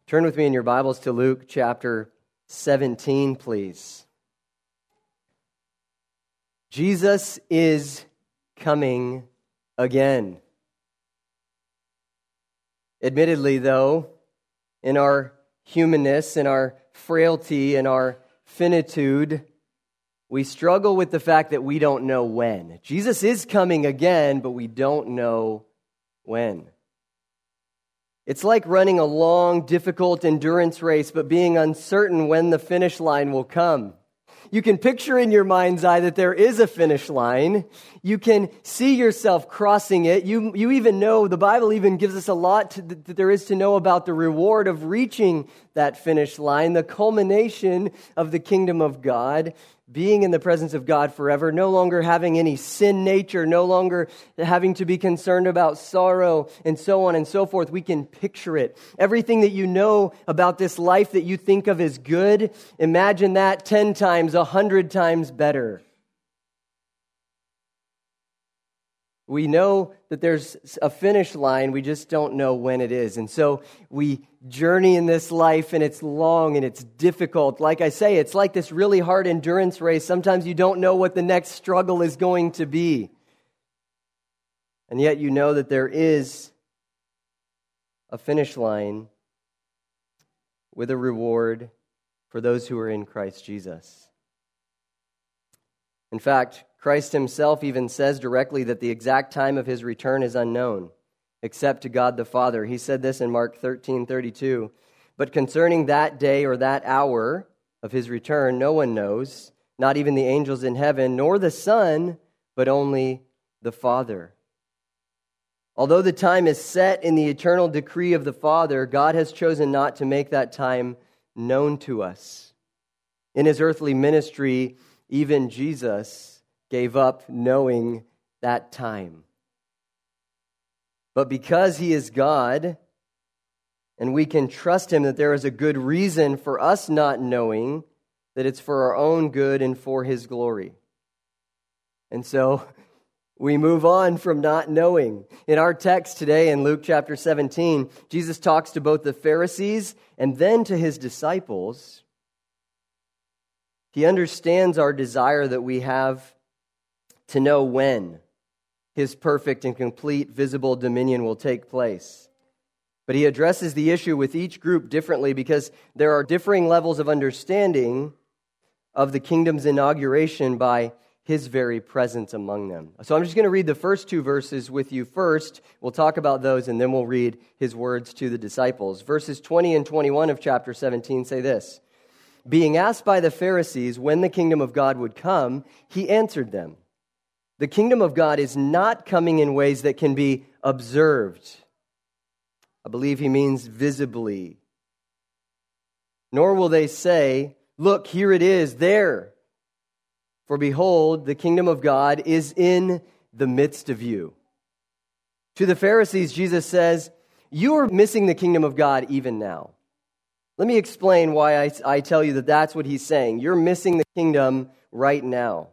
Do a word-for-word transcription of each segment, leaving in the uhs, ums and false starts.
Turn with me in your Bibles to Luke chapter seventeen, please. Jesus is coming again. Admittedly, though, in our humanness, in our frailty, in our finitude, we struggle with the fact that we don't know when. Jesus is coming again, but we don't know when. It's like running a long, difficult endurance race, but being uncertain when the finish line will come. You can picture in your mind's eye that there is a finish line. You can see yourself crossing it. You, you even know, the Bible even gives us a lot to, that there is to know about the reward of reaching that finish line, the culmination of the kingdom of God, being in the presence of God forever, no longer having any sin nature, no longer having to be concerned about sorrow, and so on and so forth. We can picture it. Everything that you know about this life that you think of as good, imagine that ten times, a hundred times better. We know that there's a finish line, we just don't know when it is. And so we journey in this life, and it's long and it's difficult. Like I say, it's like this really hard endurance race. Sometimes you don't know what the next struggle is going to be. And yet you know that there is a finish line with a reward for those who are in Christ Jesus. In fact, Christ himself even says directly that the exact time of his return is unknown, except to God the Father. He said this in Mark thirteen thirty-two. But concerning that day or that hour of his return, no one knows, not even the angels in heaven, nor the Son, but only the Father. Although the time is set in the eternal decree of the Father, God has chosen not to make that time known to us. In his earthly ministry, even Jesus gave up knowing that time. But because he is God, and we can trust him that there is a good reason for us not knowing, that it's for our own good and for his glory. And so we move on from not knowing. In our text today in Luke chapter seventeen, Jesus talks to both the Pharisees and then to his disciples. He understands our desire that we have to know when his perfect and complete visible dominion will take place. But he addresses the issue with each group differently because there are differing levels of understanding of the kingdom's inauguration by his very presence among them. So I'm just going to read the first two verses with you first. We'll talk about those, and then we'll read his words to the disciples. Verses twenty and twenty-one of chapter seventeen say this. Being asked by the Pharisees when the kingdom of God would come, he answered them, the kingdom of God is not coming in ways that can be observed. I believe he means visibly. Nor will they say, look, here it is, there. For behold, the kingdom of God is in the midst of you. To the Pharisees, Jesus says, you are missing the kingdom of God even now. Let me explain why I, I tell you that that's what he's saying. You're missing the kingdom right now.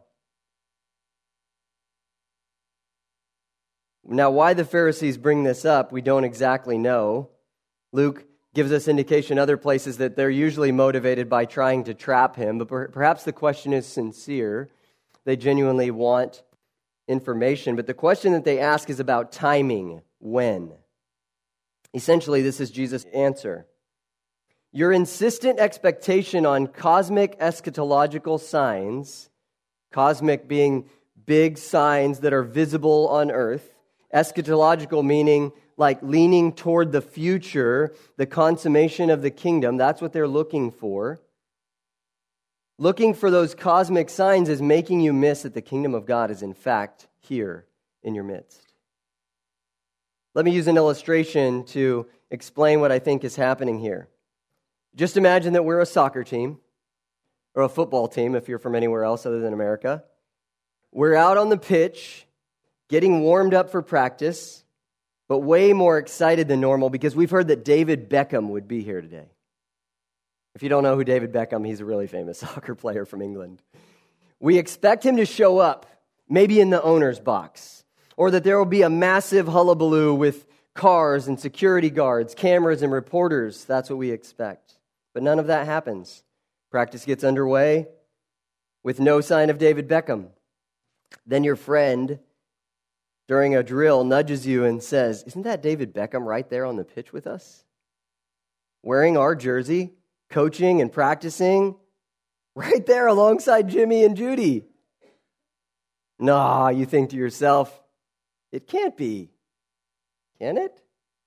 Now, why the Pharisees bring this up, we don't exactly know. Luke gives us indication in other places that they're usually motivated by trying to trap him, but per- perhaps the question is sincere. They genuinely want information, but the question that they ask is about timing, when. Essentially, this is Jesus' answer. Your insistent expectation on cosmic eschatological signs, cosmic being big signs that are visible on earth, eschatological meaning like leaning toward the future, the consummation of the kingdom. That's what they're looking for. Looking for those cosmic signs is making you miss that the kingdom of God is in fact here in your midst. Let me use an illustration to explain what I think is happening here. Just imagine that we're a soccer team, or a football team if you're from anywhere else other than America. We're out on the pitch, getting warmed up for practice, but way more excited than normal because we've heard that David Beckham would be here today. If you don't know who David Beckham, he's a really famous soccer player from England. We expect him to show up, maybe in the owner's box, or that there will be a massive hullabaloo with cars and security guards, cameras and reporters. That's what we expect. But none of that happens. Practice gets underway with no sign of David Beckham. Then your friend, during a drill, nudges you and says, "Isn't that David Beckham right there on the pitch with us? Wearing our jersey, coaching and practicing, right there alongside Jimmy and Judy." Nah, you think to yourself, it can't be. Can it?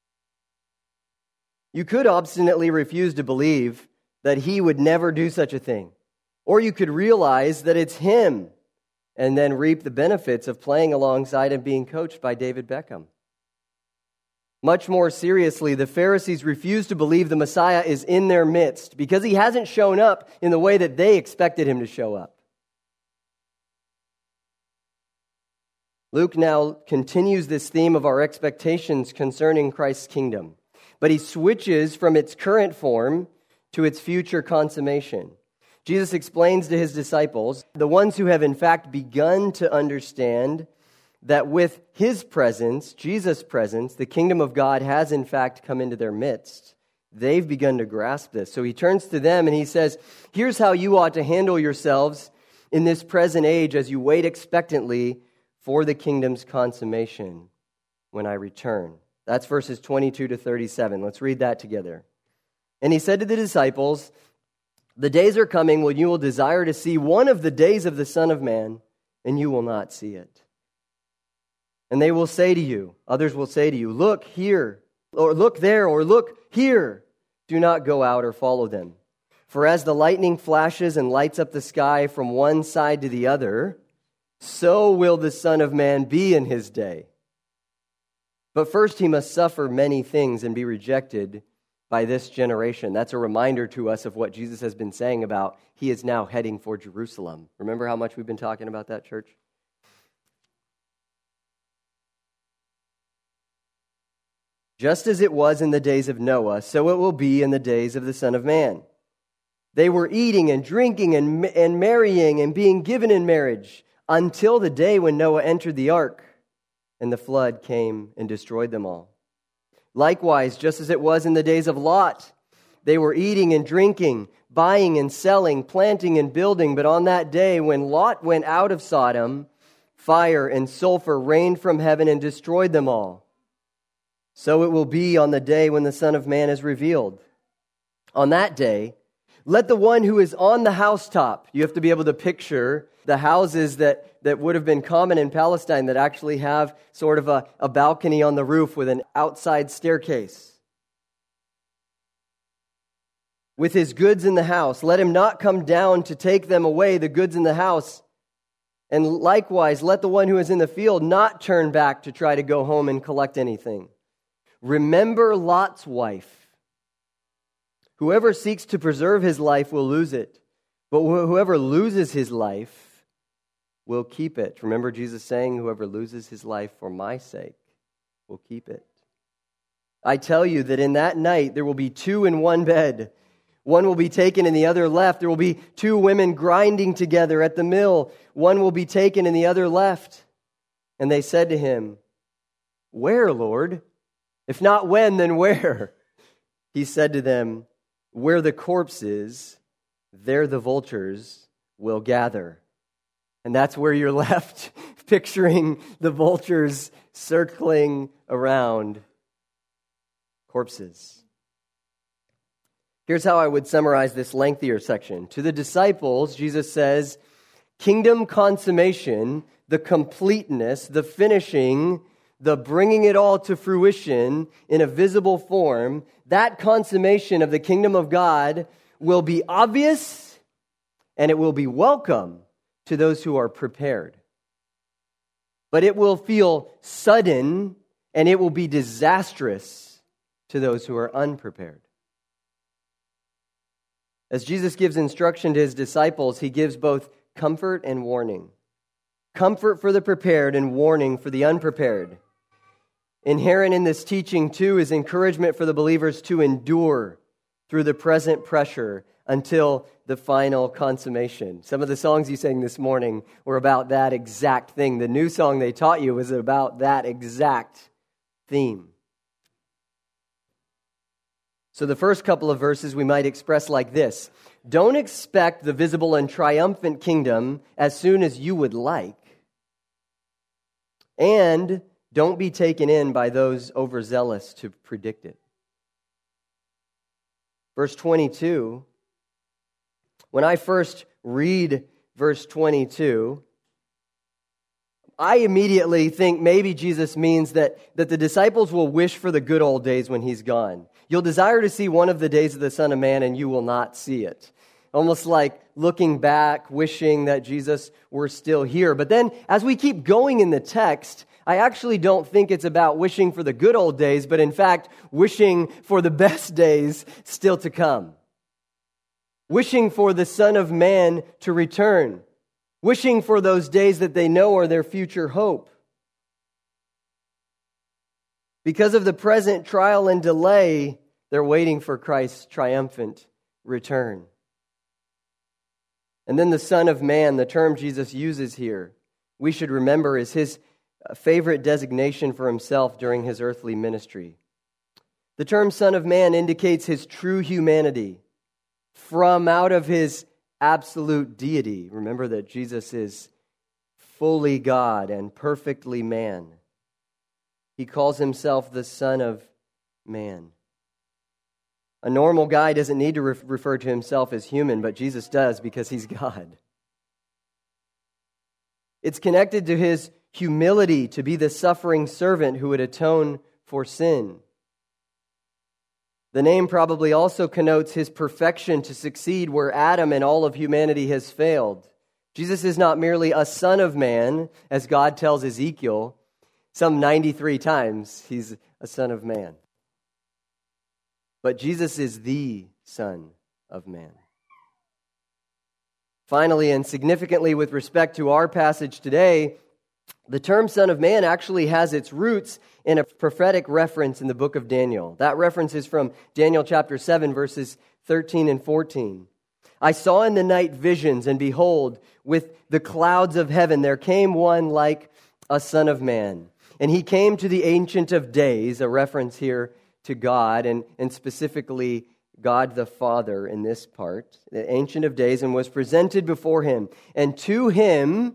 You could obstinately refuse to believe that he would never do such a thing. Or you could realize that it's him and then reap the benefits of playing alongside and being coached by David Beckham. Much more seriously, the Pharisees refuse to believe the Messiah is in their midst because he hasn't shown up in the way that they expected him to show up. Luke now continues this theme of our expectations concerning Christ's kingdom, but he switches from its current form to its future consummation. Jesus explains to his disciples, the ones who have in fact begun to understand that with his presence, Jesus' presence, the kingdom of God has in fact come into their midst. They've begun to grasp this. So he turns to them and he says, here's how you ought to handle yourselves in this present age as you wait expectantly for the kingdom's consummation when I return. That's verses twenty-two to thirty-seven. Let's read that together. And he said to the disciples, the days are coming when you will desire to see one of the days of the Son of Man, and you will not see it. And they will say to you, others will say to you, look here, or look there, or look here. Do not go out or follow them. For as the lightning flashes and lights up the sky from one side to the other, so will the Son of Man be in his day. But first he must suffer many things and be rejected by this generation. That's a reminder to us of what Jesus has been saying about he is now heading for Jerusalem. Remember how much we've been talking about that, church? Just as it was in the days of Noah, so it will be in the days of the Son of Man. They were eating and drinking and, and marrying and being given in marriage until the day when Noah entered the ark and the flood came and destroyed them all. Likewise, just as it was in the days of Lot, they were eating and drinking, buying and selling, planting and building. But on that day when Lot went out of Sodom, fire and sulfur rained from heaven and destroyed them all. So it will be on the day when the Son of Man is revealed. On that day, let the one who is on the housetop, you have to be able to picture the houses that, that would have been common in Palestine that actually have sort of a, a balcony on the roof with an outside staircase. With his goods in the house, let him not come down to take them away, the goods in the house. And likewise, let the one who is in the field not turn back to try to go home and collect anything. Remember Lot's wife. Whoever seeks to preserve his life will lose it, but whoever loses his life will keep it. Remember Jesus saying, whoever loses his life for my sake will keep it. I tell you that in that night there will be two in one bed. One will be taken and the other left. There will be two women grinding together at the mill. One will be taken and the other left. And they said to him, where, Lord? If not when, then where? He said to them, where the corpse is, there the vultures will gather. And that's where you're left, picturing the vultures circling around corpses. Here's how I would summarize this lengthier section. To the disciples, Jesus says, kingdom consummation, the completeness, the finishing, the bringing it all to fruition in a visible form, that consummation of the kingdom of God will be obvious and it will be welcome to those who are prepared. But it will feel sudden and it will be disastrous to those who are unprepared. As Jesus gives instruction to his disciples, he gives both comfort and warning. Comfort for the prepared and warning for the unprepared. Inherent in this teaching, too, is encouragement for the believers to endure through the present pressure until the final consummation. Some of the songs you sang this morning were about that exact thing. The new song they taught you was about that exact theme. So the first couple of verses we might express like this: don't expect the visible and triumphant kingdom as soon as you would like, and don't be taken in by those overzealous to predict it. Verse twenty-two, when I first read verse twenty-two, I immediately think maybe Jesus means that, that the disciples will wish for the good old days when he's gone. You'll desire to see one of the days of the Son of Man and you will not see it. Almost like looking back, wishing that Jesus were still here. But then as we keep going in the text, I actually don't think it's about wishing for the good old days, but in fact, wishing for the best days still to come. Wishing for the Son of Man to return. Wishing for those days that they know are their future hope. Because of the present trial and delay, they're waiting for Christ's triumphant return. And then the Son of Man, the term Jesus uses here, we should remember is his favorite designation for himself during his earthly ministry. The term Son of Man indicates his true humanity from out of his absolute deity. Remember that Jesus is fully God and perfectly man. He calls himself the Son of Man. A normal guy doesn't need to re- refer to himself as human, but Jesus does because he's God. It's connected to his humility to be the suffering servant who would atone for sin. The name probably also connotes his perfection to succeed where Adam and all of humanity has failed. Jesus is not merely a son of man, as God tells Ezekiel some ninety-three times he's a son of man. But Jesus is the Son of Man. Finally, and significantly with respect to our passage today, the term Son of Man actually has its roots in a prophetic reference in the book of Daniel. That reference is from Daniel chapter seven, verses thirteen and fourteen. I saw in the night visions, and behold, with the clouds of heaven there came one like a son of man. And he came to the Ancient of Days, a reference here to God, and, and specifically God the Father in this part, the Ancient of Days, and was presented before him. And to him,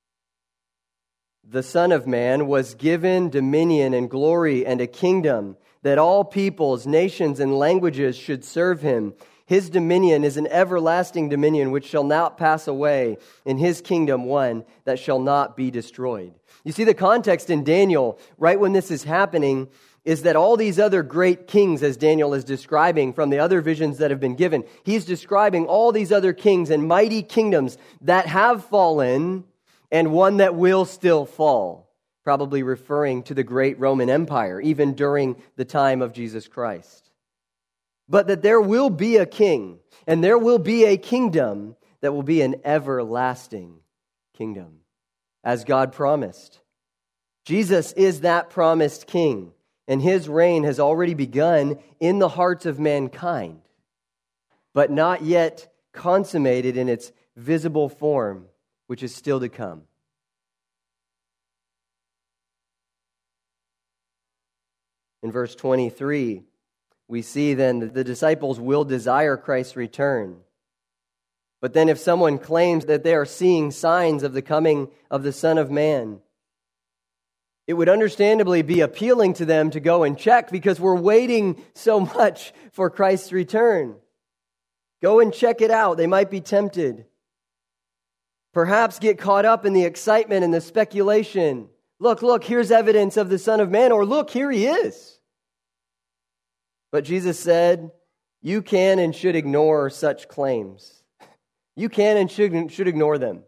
the Son of Man, was given dominion and glory and a kingdom, that all peoples, nations, and languages should serve him. His dominion is an everlasting dominion which shall not pass away, in his kingdom one that shall not be destroyed. You see, the context in Daniel, right when this is happening, is that all these other great kings, as Daniel is describing from the other visions that have been given, he's describing all these other kings and mighty kingdoms that have fallen and one that will still fall, probably referring to the great Roman Empire, even during the time of Jesus Christ. But that there will be a king, and there will be a kingdom that will be an everlasting kingdom, as God promised. Jesus is that promised king, and his reign has already begun in the hearts of mankind, but not yet consummated in its visible form, which is still to come. In verse twenty-three, we see then that the disciples will desire Christ's return. But then if someone claims that they are seeing signs of the coming of the Son of Man, it would understandably be appealing to them to go and check, because we're waiting so much for Christ's return. Go and check it out. They might be tempted. Perhaps get caught up in the excitement and the speculation. Look, look, here's evidence of the Son of Man, or look, here he is. But Jesus said, you can and should ignore such claims. You can and should, should ignore them.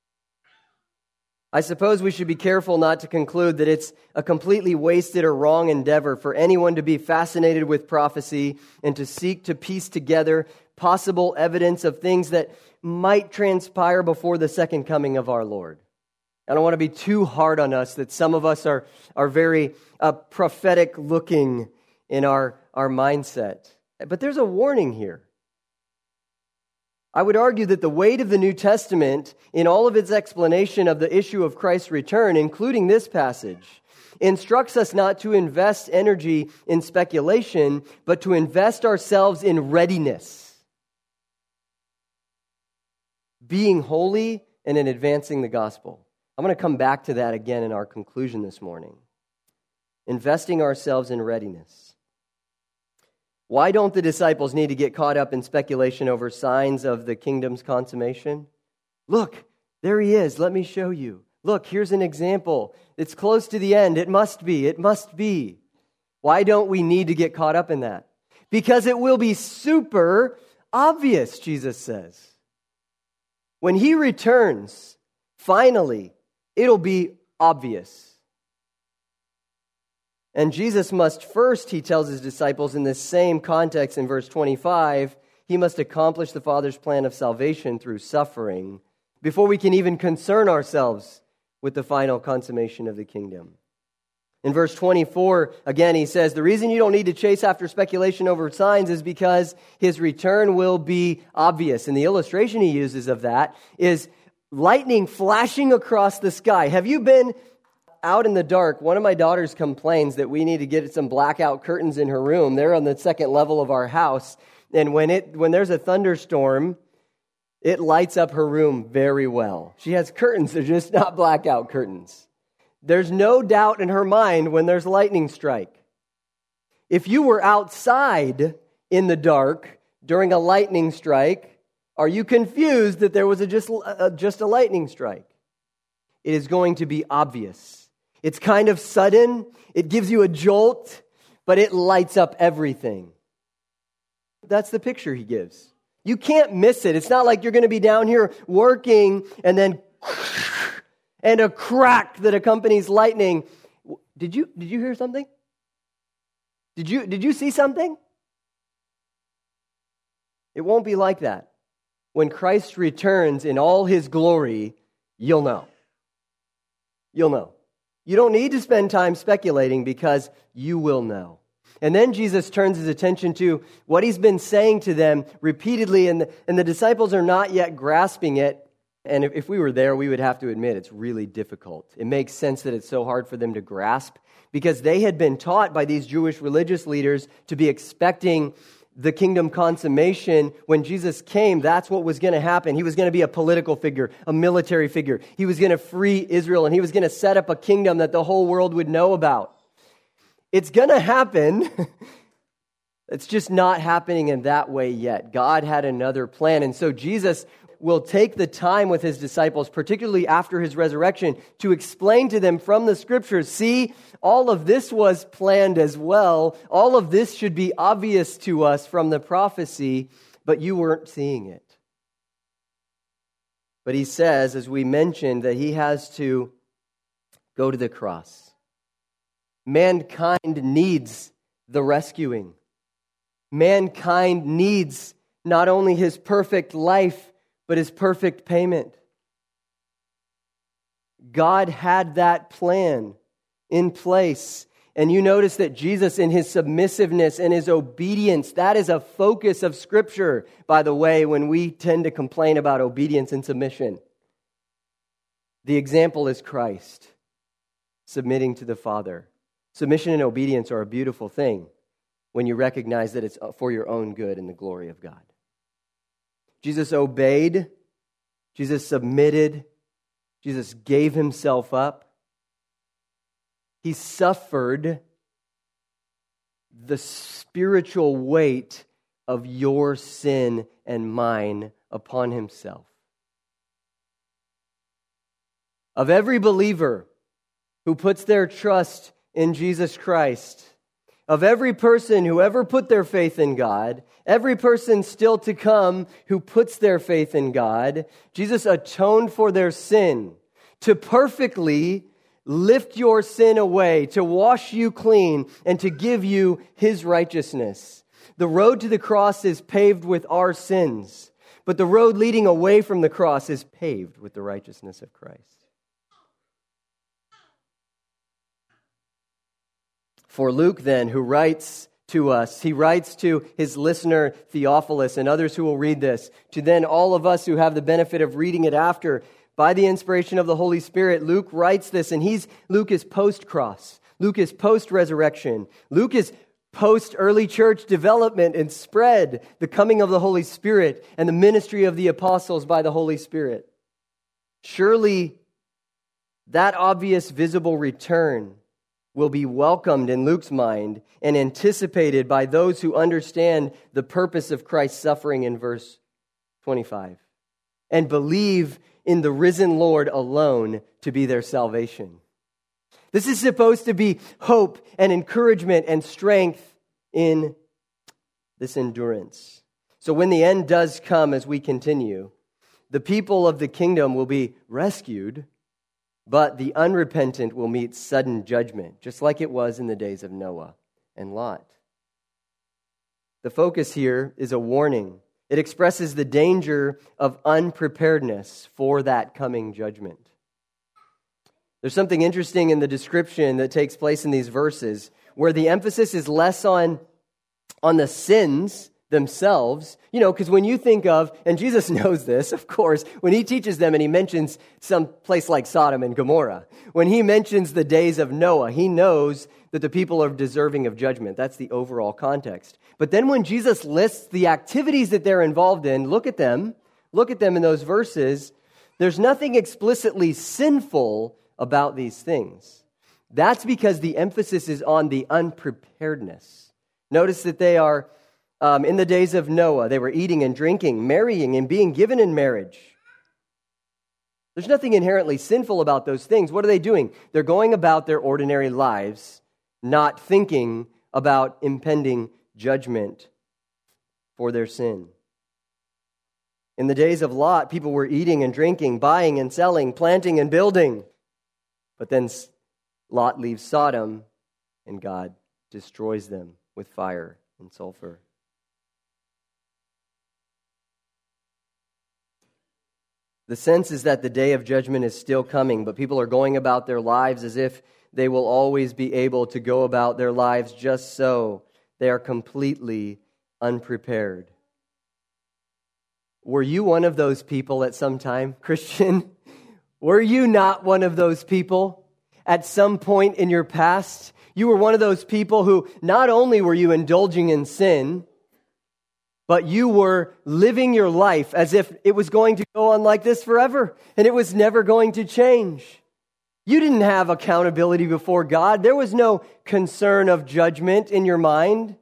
I suppose we should be careful not to conclude that it's a completely wasted or wrong endeavor for anyone to be fascinated with prophecy and to seek to piece together possible evidence of things that might transpire before the second coming of our Lord. I don't want to be too hard on us that some of us are, are very uh, prophetic looking in our, our mindset. But there's a warning here. I would argue that the weight of the New Testament in all of its explanation of the issue of Christ's return, including this passage, instructs us not to invest energy in speculation, but to invest ourselves in readiness, being holy and in advancing the gospel. I'm going to come back to that again in our conclusion this morning. Investing ourselves in readiness. Why don't the disciples need to get caught up in speculation over signs of the kingdom's consummation? Look, there he is. Let me show you. Look, here's an example. It's close to the end. It must be. It must be. Why don't we need to get caught up in that? Because it will be super obvious, Jesus says. When he returns, finally, it'll be obvious. And Jesus must first, he tells his disciples in this same context in verse twenty-five, he must accomplish the Father's plan of salvation through suffering before we can even concern ourselves with the final consummation of the kingdom. In verse twenty-four, again, he says, the reason you don't need to chase after speculation over signs is because his return will be obvious. And the illustration he uses of that is lightning flashing across the sky. Have you been out in the dark? One of my daughters complains that we need to get some blackout curtains in her room. They're on the second level of our house. And when it when there's a thunderstorm, it lights up her room very well. She has curtains, they're just not blackout curtains. There's no doubt in her mind when there's lightning strike. If you were outside in the dark during a lightning strike, are you confused that there was a just, uh, just a lightning strike? It is going to be obvious. It's kind of sudden. It gives you a jolt, but it lights up everything. That's the picture he gives. You can't miss it. It's not like you're going to be down here working and then and a crack that accompanies lightning. Did you did you hear something? Did you did you see something? It won't be like that. When Christ returns in all his glory, you'll know. You'll know. You don't need to spend time speculating because you will know. And then Jesus turns his attention to what he's been saying to them repeatedly, and the, and the disciples are not yet grasping it. And if, if we were there, we would have to admit it's really difficult. It makes sense that it's so hard for them to grasp because they had been taught by these Jewish religious leaders to be expecting the kingdom consummation. When Jesus came, that's what was going to happen. He was going to be a political figure, a military figure. He was going to free Israel, and he was going to set up a kingdom that the whole world would know about. It's going to happen. It's just not happening in that way yet. God had another plan. And so Jesus will take the time with his disciples, particularly after his resurrection, to explain to them from the scriptures, see, all of this was planned as well. All of this should be obvious to us from the prophecy, but you weren't seeing it. But he says, as we mentioned, that he has to go to the cross. Mankind needs the rescuing. Mankind needs not only his perfect life, but his perfect payment. God had that plan in place. And you notice that Jesus, in his submissiveness and his obedience, that is a focus of Scripture, by the way, when we tend to complain about obedience and submission. The example is Christ, submitting to the Father. Submission and obedience are a beautiful thing when you recognize that it's for your own good and the glory of God. Jesus obeyed, Jesus submitted, Jesus gave himself up. He suffered the spiritual weight of your sin and mine upon himself. Of every believer who puts their trust in Jesus Christ, of every person who ever put their faith in God, every person still to come who puts their faith in God, Jesus atoned for their sin to perfectly lift your sin away, to wash you clean, and to give you his righteousness. The road to the cross is paved with our sins, but the road leading away from the cross is paved with the righteousness of Christ. For Luke then, who writes to us. He writes to his listener Theophilus and others who will read this, to then all of us who have the benefit of reading it after. By the inspiration of the Holy Spirit, Luke writes this, and he's Luke is post-cross. Luke is post-resurrection. Luke is post-early church development and spread, the coming of the Holy Spirit and the ministry of the apostles by the Holy Spirit. Surely that obvious visible return will be welcomed in Luke's mind and anticipated by those who understand the purpose of Christ's suffering in verse twenty-five and believe in the risen Lord alone to be their salvation. This is supposed to be hope and encouragement and strength in this endurance. So when the end does come as we continue, the people of the kingdom will be rescued, but the unrepentant will meet sudden judgment, just like it was in the days of Noah and Lot. The focus here is a warning. It expresses the danger of unpreparedness for that coming judgment. There's something interesting in the description that takes place in these verses, where the emphasis is less on, on the sins themselves. You know, because when you think of, and Jesus knows this, of course, when he teaches them and he mentions some place like Sodom and Gomorrah, when he mentions the days of Noah, he knows that the people are deserving of judgment. That's the overall context. But then when Jesus lists the activities that they're involved in, look at them, look at them in those verses, there's nothing explicitly sinful about these things. That's because the emphasis is on the unpreparedness. Notice that they are, um, in the days of Noah, they were eating and drinking, marrying and being given in marriage. There's nothing inherently sinful about those things. What are they doing? They're going about their ordinary lives, not thinking about impending judgment for their sin. In the days of Lot, people were eating and drinking, buying and selling, planting and building. But then Lot leaves Sodom, and God destroys them with fire and sulfur. The sense is that the day of judgment is still coming, but people are going about their lives as if they will always be able to go about their lives just so. They are completely unprepared. Were you one of those people at some time, Christian? Were you not one of those people at some point in your past? You were one of those people who not only were you indulging in sin, but you were living your life as if it was going to go on like this forever, and it was never going to change. You didn't have accountability before God. There was no concern of judgment in your mind.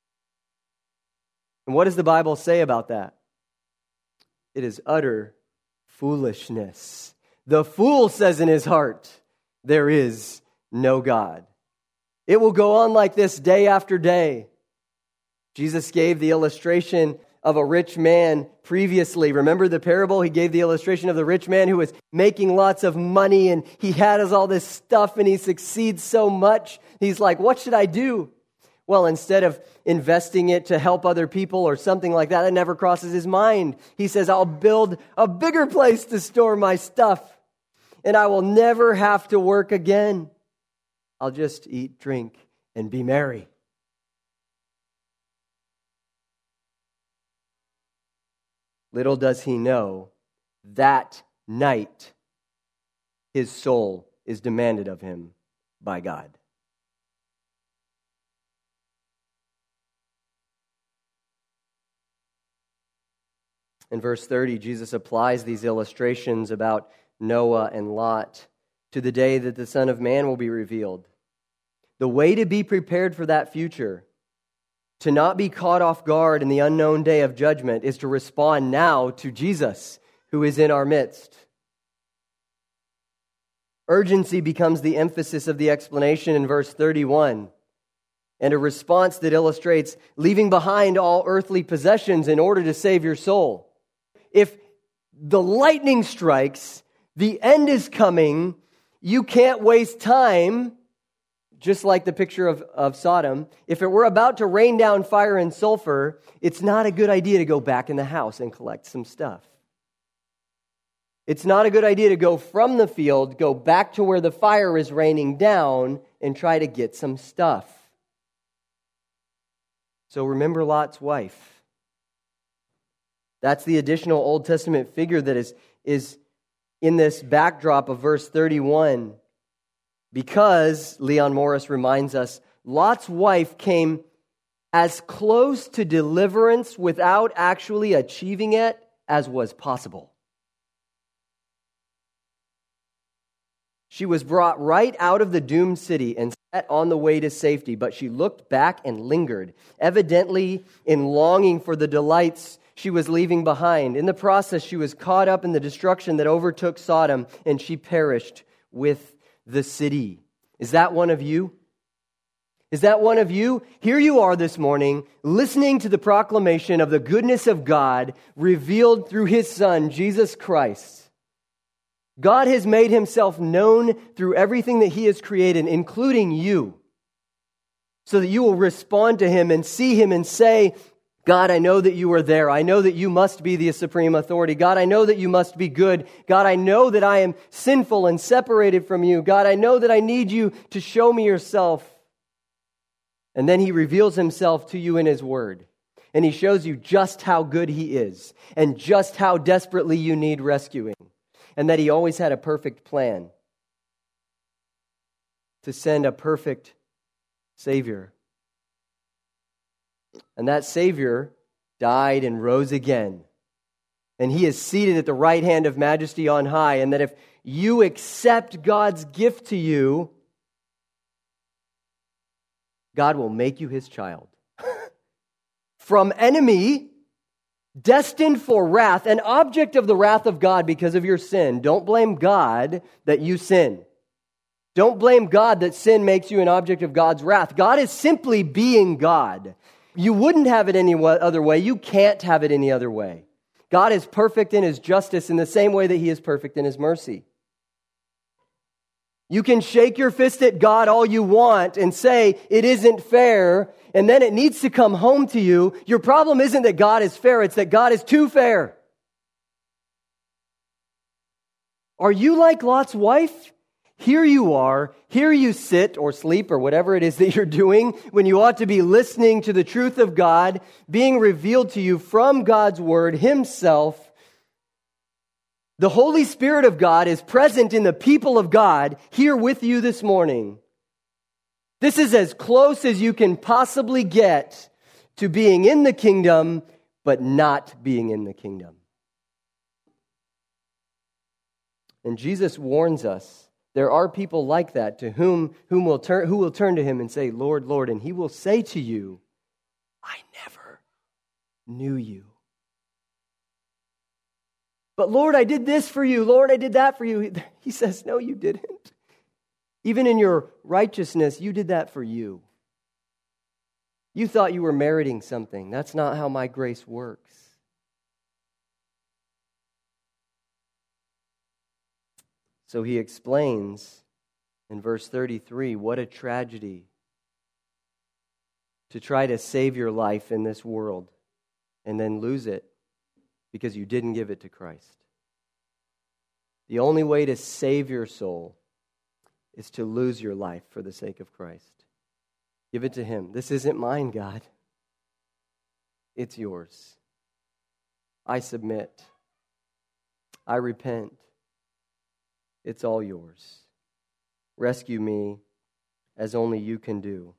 And what does the Bible say about that? It is utter foolishness. The fool says in his heart, there is no God. It will go on like this day after day. Jesus gave the illustration of a rich man previously. Remember the parable? He gave the illustration of the rich man who was making lots of money and he had all this stuff and he succeeds so much. He's like, what should I do? Well, instead of investing it to help other people or something like that, it never crosses his mind. He says, I'll build a bigger place to store my stuff and I will never have to work again. I'll just eat, drink, and be merry. Little does he know, that night his soul is demanded of him by God. In verse thirty, Jesus applies these illustrations about Noah and Lot to the day that the Son of Man will be revealed. The way to be prepared for that future, to not be caught off guard in the unknown day of judgment, is to respond now to Jesus, who is in our midst. Urgency becomes the emphasis of the explanation in verse thirty-one, and a response that illustrates leaving behind all earthly possessions in order to save your soul. If the lightning strikes, the end is coming, you can't waste time. Just like the picture of, of Sodom, if it were about to rain down fire and sulfur, it's not a good idea to go back in the house and collect some stuff. It's not a good idea to go from the field, go back to where the fire is raining down, and try to get some stuff. So remember Lot's wife. That's the additional Old Testament figure that is, is in this backdrop of verse thirty-one. Because, Leon Morris reminds us, Lot's wife came as close to deliverance without actually achieving it as was possible. She was brought right out of the doomed city and set on the way to safety, but she looked back and lingered, evidently in longing for the delights she was leaving behind. In the process, she was caught up in the destruction that overtook Sodom, and she perished with the city. Is that one of you? Is that one of you? Here you are this morning, listening to the proclamation of the goodness of God revealed through His Son, Jesus Christ. God has made Himself known through everything that He has created, including you, so that you will respond to Him and see Him and say, God, I know that you are there. I know that you must be the supreme authority. God, I know that you must be good. God, I know that I am sinful and separated from you. God, I know that I need you to show me yourself. And then He reveals Himself to you in His Word. And He shows you just how good He is and just how desperately you need rescuing. And that He always had a perfect plan to send a perfect Savior. And that Savior died and rose again. And He is seated at the right hand of majesty on high. And that if you accept God's gift to you, God will make you His child. From enemy, destined for wrath, an object of the wrath of God because of your sin. Don't blame God that you sin. Don't blame God that sin makes you an object of God's wrath. God is simply being God. You wouldn't have it any other way. You can't have it any other way. God is perfect in His justice in the same way that He is perfect in His mercy. You can shake your fist at God all you want and say it isn't fair, and then it needs to come home to you. Your problem isn't that God is fair, it's that God is too fair. Are you like Lot's wife? Here you are, here you sit or sleep or whatever it is that you're doing when you ought to be listening to the truth of God being revealed to you from God's Word Himself. The Holy Spirit of God is present in the people of God here with you this morning. This is as close as you can possibly get to being in the kingdom, but not being in the kingdom. And Jesus warns us, there are people like that to whom, whom will turn, who will turn to Him and say, Lord, Lord, and He will say to you, I never knew you. But Lord, I did this for you. Lord, I did that for you. He says, no, you didn't. Even in your righteousness, you did that for you. You thought you were meriting something. That's not how my grace works. So He explains in verse thirty-three, what a tragedy to try to save your life in this world and then lose it because you didn't give it to Christ. The only way to save your soul is to lose your life for the sake of Christ. Give it to Him. This isn't mine, God. It's yours. I submit. I repent. It's all yours. Rescue me as only you can do.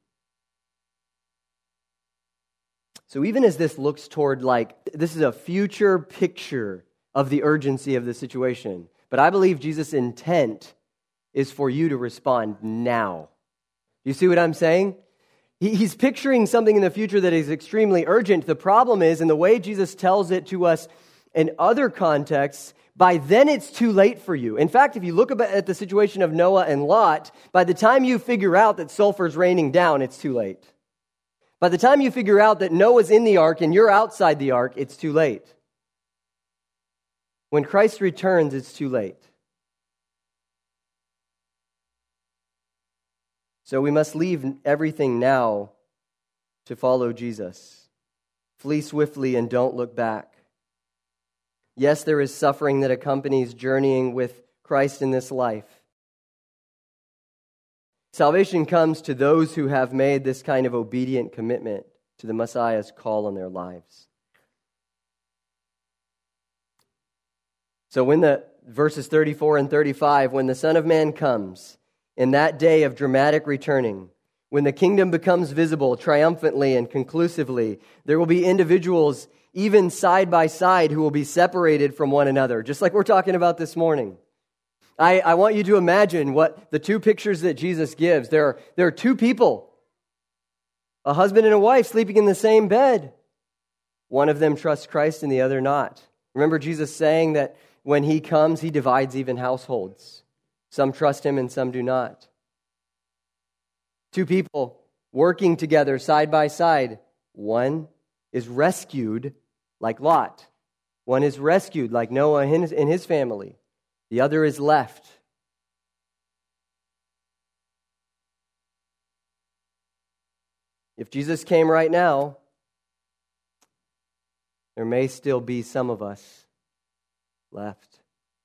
So even as this looks toward like, this is a future picture of the urgency of the situation, but I believe Jesus' intent is for you to respond now. You see what I'm saying? He, he's picturing something in the future that is extremely urgent. The problem is, in the way Jesus tells it to us in other contexts, by then it's too late for you. In fact, if you look at the situation of Noah and Lot, by the time you figure out that sulfur's raining down, it's too late. By the time you figure out that Noah's in the ark and you're outside the ark, it's too late. When Christ returns, it's too late. So we must leave everything now to follow Jesus. Flee swiftly and don't look back. Yes, there is suffering that accompanies journeying with Christ in this life. Salvation comes to those who have made this kind of obedient commitment to the Messiah's call on their lives. So when the verses thirty-four and thirty-five, when the Son of Man comes in that day of dramatic returning, when the kingdom becomes visible triumphantly and conclusively, there will be individuals even side by side who will be separated from one another, just like we're talking about this morning. I, I want you to imagine what the two pictures that Jesus gives. There are, there are two people, a husband and a wife sleeping in the same bed. One of them trusts Christ and the other not. Remember Jesus saying that when he comes, he divides even households. Some trust him and some do not. Two people working together side by side. One is rescued like Lot. One is rescued like Noah and his, and his family. The other is left. If Jesus came right now, there may still be some of us left.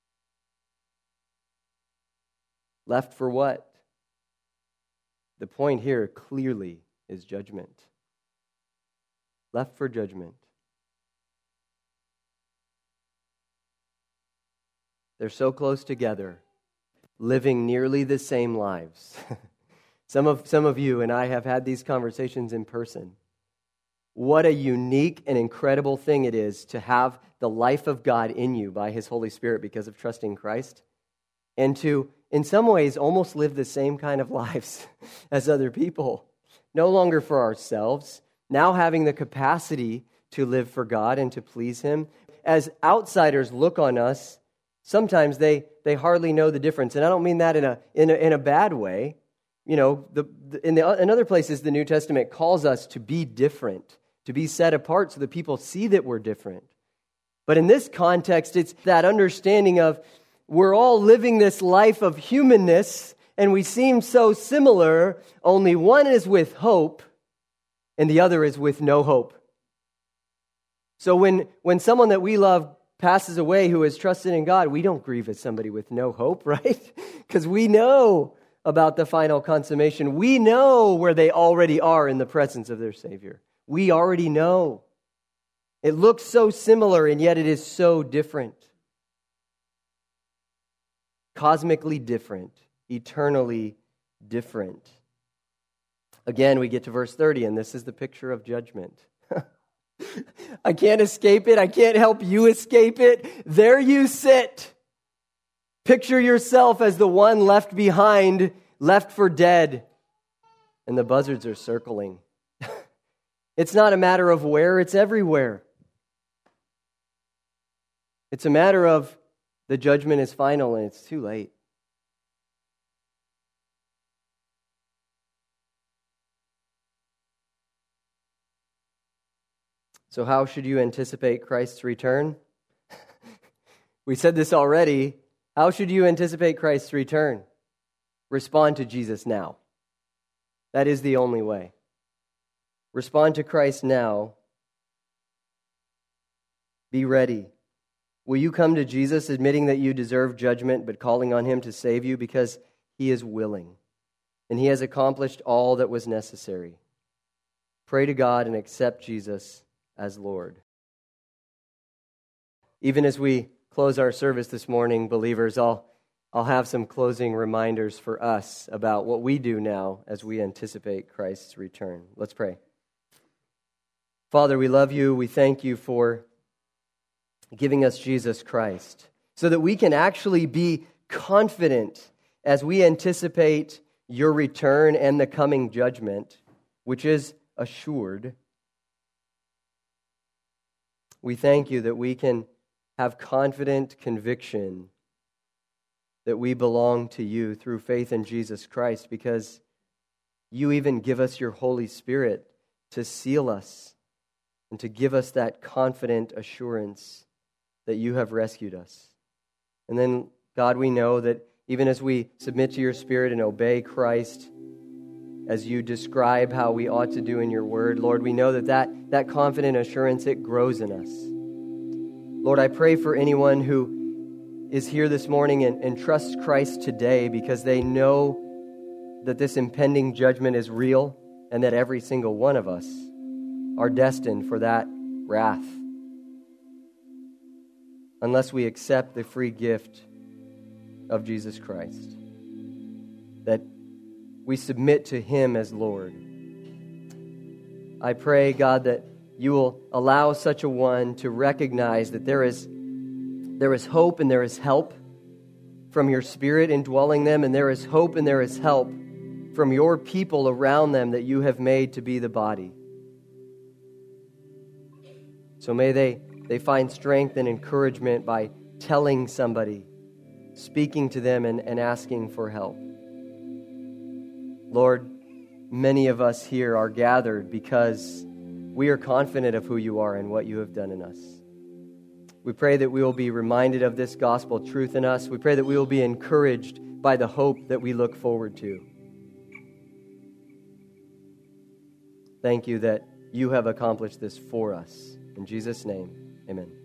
Left for what? The point here clearly is judgment. Left for judgment. They're so close together, living nearly the same lives. Some of, some of you and I have had these conversations in person. What a unique and incredible thing it is to have the life of God in you by His Holy Spirit because of trusting Christ, and to, in some ways, almost live the same kind of lives as other people. No longer for ourselves, now having the capacity to live for God and to please Him. As outsiders look on us, sometimes they, they hardly know the difference. And I don't mean that in a in a, in a bad way. You know, the, the, in, the, in other places, the New Testament calls us to be different, to be set apart so that people see that we're different. But in this context, it's that understanding of we're all living this life of humanness, and we seem so similar, only one is with hope, and the other is with no hope. So when, when someone that we love passes away who has trusted in God, we don't grieve as somebody with no hope, right? Because we know about the final consummation. We know where they already are in the presence of their Savior. We already know. It looks so similar, and yet it is so different. Cosmically different, eternally different. Again, we get to verse thirty, and this is the picture of judgment. I can't escape it. I can't help you escape it. There you sit. Picture yourself as the one left behind, left for dead, and the buzzards are circling. It's not a matter of where, it's everywhere. It's a matter of the judgment is final and it's too late. So how should you anticipate Christ's return? We said this already. How should you anticipate Christ's return? Respond to Jesus now. That is the only way. Respond to Christ now. Be ready. Will you come to Jesus admitting that you deserve judgment, but calling on Him to save you because He is willing and He has accomplished all that was necessary? Pray to God and accept Jesus as Lord. Even as we close our service this morning, believers, I'll, I'll have some closing reminders for us about what we do now as we anticipate Christ's return. Let's pray. Father, we love you. We thank you for giving us Jesus Christ so that we can actually be confident as we anticipate your return and the coming judgment, which is assured. We thank you that we can have confident conviction that we belong to you through faith in Jesus Christ, because you even give us your Holy Spirit to seal us and to give us that confident assurance that you have rescued us. And then, God, we know that even as we submit to your Spirit and obey Christ, as you describe how we ought to do in your word, Lord, we know that that, that confident assurance, it grows in us. Lord, I pray for anyone who is here this morning and, and trusts Christ today because they know that this impending judgment is real and that every single one of us are destined for that wrath unless we accept the free gift of Jesus Christ, that we submit to Him as Lord. I pray, God, that you will allow such a one to recognize that there is, there is hope and there is help from your Spirit indwelling them, and there is hope and there is help from your people around them that you have made to be the body. So may they, they find strength and encouragement by telling somebody, speaking to them and, and asking for help. Lord, many of us here are gathered because we are confident of who you are and what you have done in us. We pray that we will be reminded of this gospel truth in us. We pray that we will be encouraged by the hope that we look forward to. Thank you that you have accomplished this for us. In Jesus' name, amen.